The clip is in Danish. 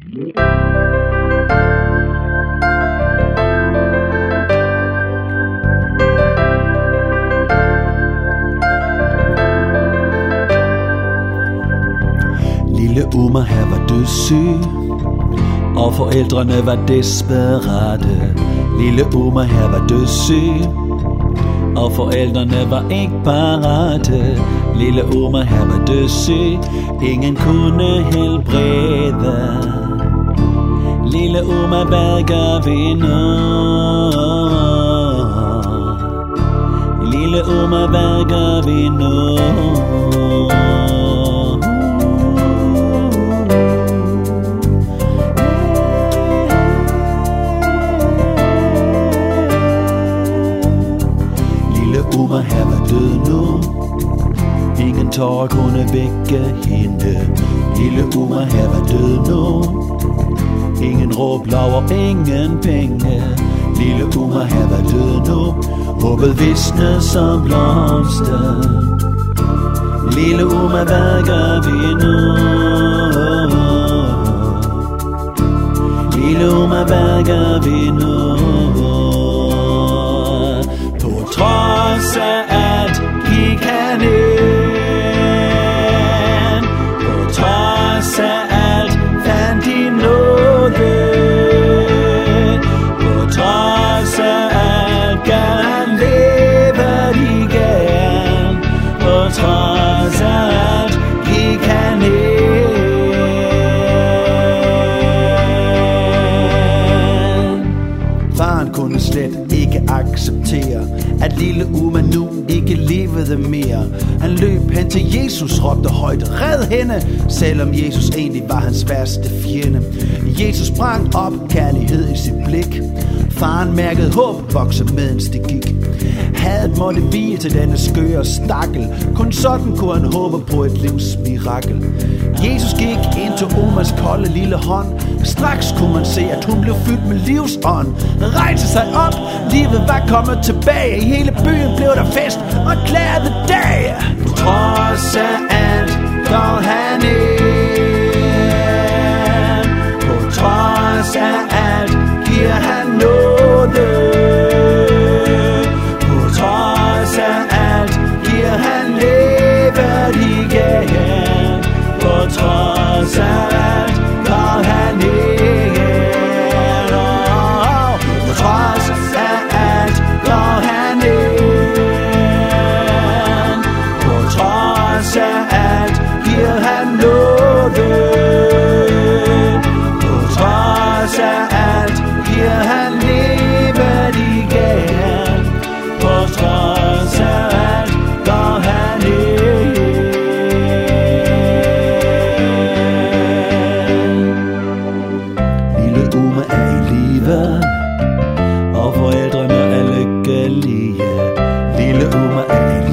Lille Uma her var dødssyg, og forældrene var desperate. Lille Uma her var dødssyg, og forældrene var ikke parate. Lille Uma her var dødssyg, ingen kunne helbrede. Lille Uma, hvad gør vi nu? Lille Uma, hvad gør vi nu? Uma her var død nu, ingen tårer kunne vække hende. Lille Uma her var død nu, ingen råb, lov, ingen penge. Lille Uma her var død nu, håbet visnede som blomster. Lille Uma, hvad gør vi nu? Lille Uma, hvad gør vi nu? På trods af at gik han ind, på trods af alt fandt de nåde, på trods af alt gav han levet igen, på trods af alt gik han ind. Faren kunne slet ikke acceptere, at lille Uma nu ikke levede mere. Han løb hen til Jesus, råbte højt, red hende, selvom Jesus egentlig var hans værste fjende. Jesus sprang op, kærlighed i sit blik. Faren mærkede håb vokse medens det gik. Hadet måtte vige til denne skøre stakkel. Kun sådan kunne han håbe på et livsmirakel. Jesus gik ind til Umas kolde lille hånd. Straks kunne man se, at hun blev fyldt med livsånd. Rejste sig op, livet var kommet tilbage. I hele byen blev der fest og glade dage. På trods af alt går han ind, på trods af alt giver han nåde, på trods af alt giver han levet igen, på trods af alt går han ind, på trods af alt går han ind, på trods af alt giver han nåde, på trods af alt giver han levet igen, på trods af alt går han ind. Lille Uma er i live, og forældrene er lykkelige. Lille Uma er i